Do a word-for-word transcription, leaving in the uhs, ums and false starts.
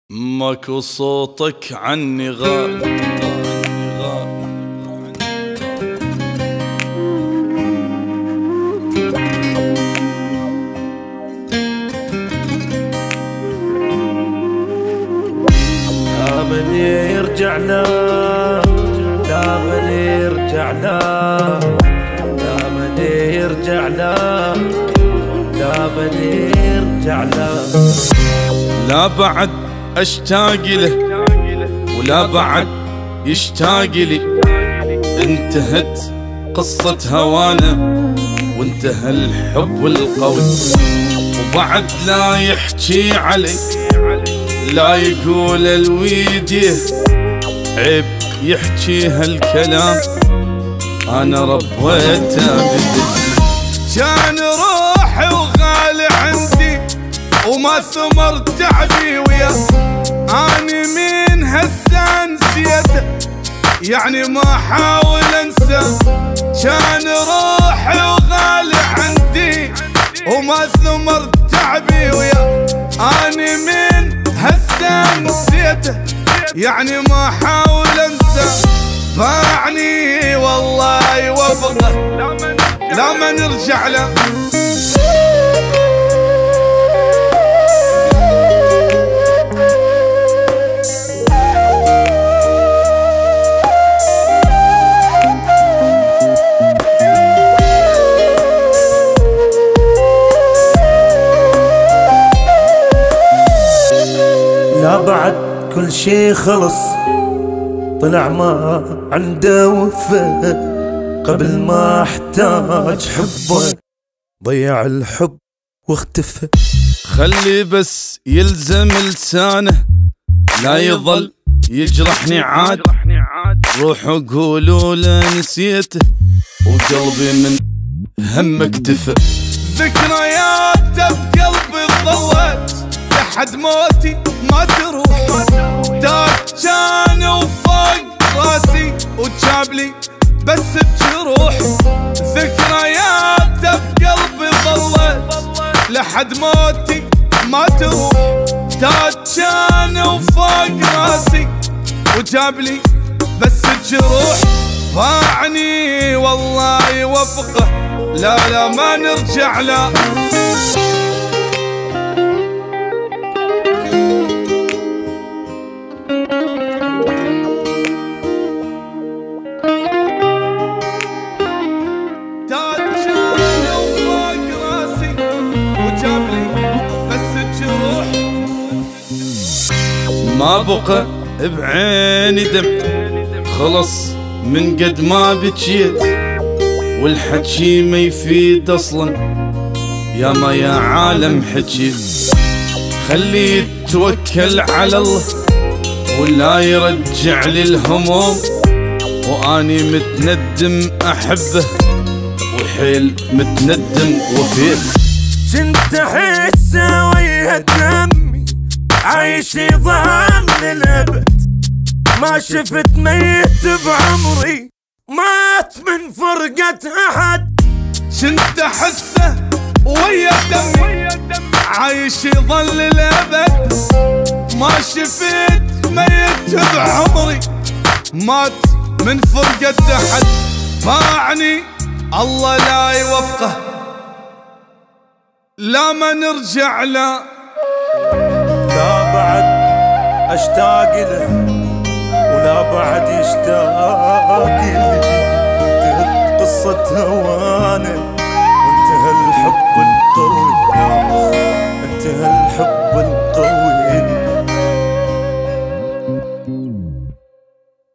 ماكو صوتك عني غاب. لا من يرجع لا لا من يرجع لا لا من يرجع لا لا من يرجع لا لا بعد اشتاق له ولا بعد يشتاق لي. انتهت قصة هوانا وانتهى الحب القوي، وبعد لا يحكي علي لا يقول الويديه عيب يحكي هالكلام. انا ربيته بدي كان روحي وغالي عندي وما ثمر تعبي وياه. اني من هسه نسيته يعني ما احاول انسى. كان روحي وغالي عندي وما ثمر تعبي وياه. اني من هسه نسيته يعني ما احاول انسى. باعني والله يوفقه لا ما نرجع له. لا بعد كل شي خلص طلع ما عنده وفا. قبل ما احتاج حبه ضيع الحب واختفى. خلي بس يلزم لسانه لا يظل يجرحني عاد. روحوا قولوا له نسيته وقلبي من هم اكتفى. ذكرياته بقلبي ظلت لحد موتي ما تروح. دار كان وفوق راسي وجابلي بس بجروح. ذكرياته بقلبي ظلت لحد موتي ما تروح. دار كان وفوق راسي وجابلي بس بجروح. باعني والله يوفقه لا لا ما نرجع له. ما بقى بعيني دم خلص من قد ما بكيت. والحكي ما يفيد اصلا يا ما يا عالم حكيت. خليه يتوكل على الله ولا يرجع لي الهموم. واني متندم احبه وحيل متندم وفيت. كنت احس ويا دمي عايش يظهر للأبد. ما شفت ميت بعمري مات من فرقة أحد. كنت أحسه ويا دمي عايش يظل للأبد. ما شفت ميت بعمري مات من فرقة أحد. باعني الله لا يوفقه لا ما نرجع له. لا بعد اشتاق له ولا بعد يشتاق لي. انتهت قصة هوانا وانتهى الحب القوي. انتهى الحب القوي.